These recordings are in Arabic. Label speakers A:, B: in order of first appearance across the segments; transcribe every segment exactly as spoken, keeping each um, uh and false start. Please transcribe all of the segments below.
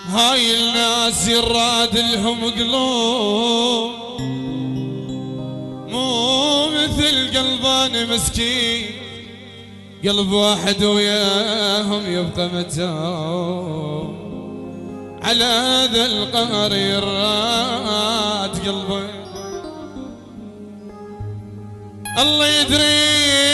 A: هاي الناس يراد لهم قلوب مو مثل قلبان مسكين، قلب واحد وياهم يبقى متوب. على هذا القهر يراد قلبه الله يدري.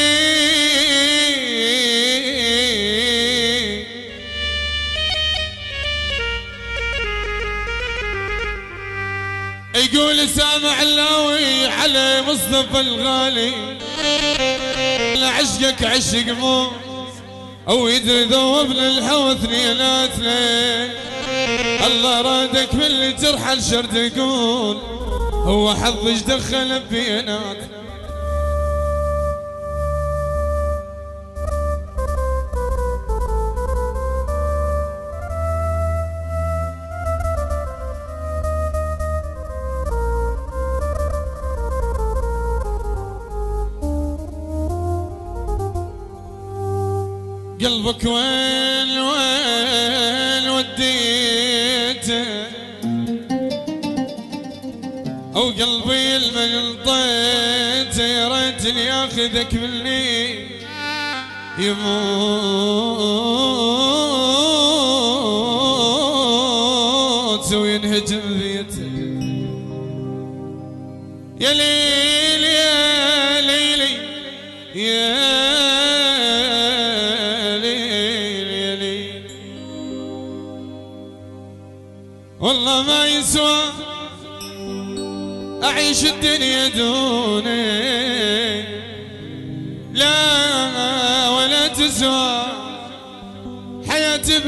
A: يقول سامع اللاوي على مصطفى الغالي لعشقك عشق مو او يدري ذوبنا الهوى اثنينات ليه. الله رادك من اللي ترحل شر تقول هو حظك دخل بينات. قلبك وين وين وديته او قلبي المن طيته يا ريتني ياخذك مني يموت وينهجم بيته. يا ليل يا ليلي يا والله ما يسوى أعيش الدنيا دوني، لا ولا تسوى حياتي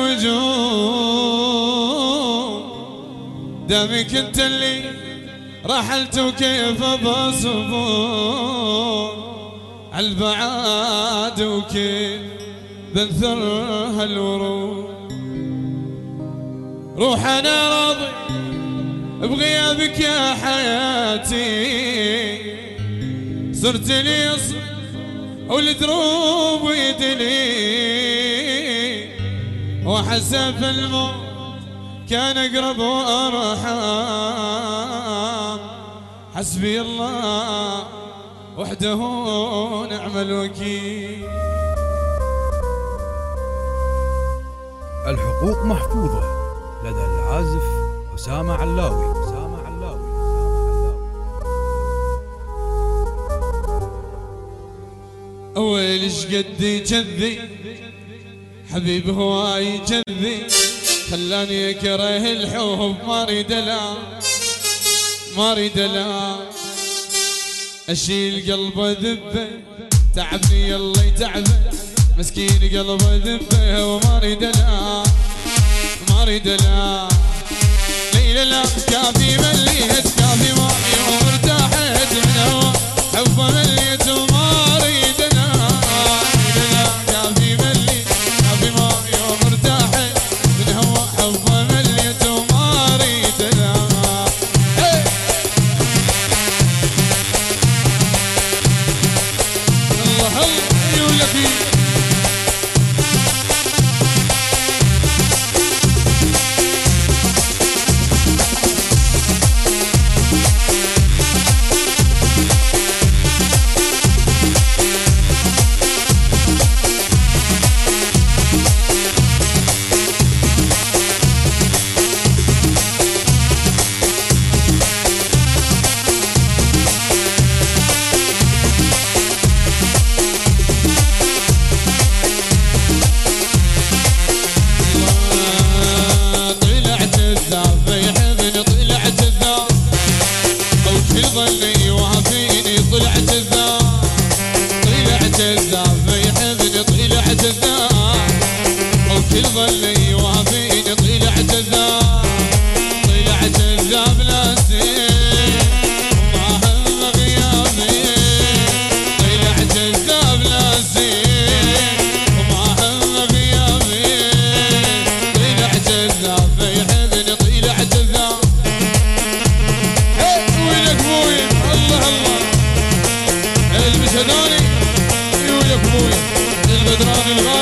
A: بالوجود. دامك انت اللي رحلت وكيف بصبر عالبعاد وكيف بنثر هالورود. روح انا راضي بغيابك يا حياتي، صرت لي اصل والدروب يدلي وحسب الموت كان اقرب وارحم. حسبي الله وحده نعم الوكيل.
B: الحقوق محفوظة لدى العازف أسامة علاوي. أسامة علاوي.
A: أول شقد كذي حبيب هواي كذي خلاني أكره الحب ما أريد لا ما أريد لا أشيل قلبه ذبه تعبني يلا يتعبه مسكين قلبه ذبه وما أريد لا ما أريد لا ليلة لا كافي مليت كافي ماي وارتاحت من هوا حبه مليت وما أريد لا ليلة لا كافي مليت كافي ماي وارتاحت من هوا حبه مليت وما أريد لا. الله الله يولك ظني وافيني طلعت الذاب طلعت الذاب يحبني طلعت الذاب وكل ظني وافيني طلعت الذاب طلعت الذاب ناسي ما هم غيابي طلعت الذاب ناسي وما هم غيابي طلعت الذاب يحبني طلعت الذاب. البس هذاني وياك ابويا البدران الغالي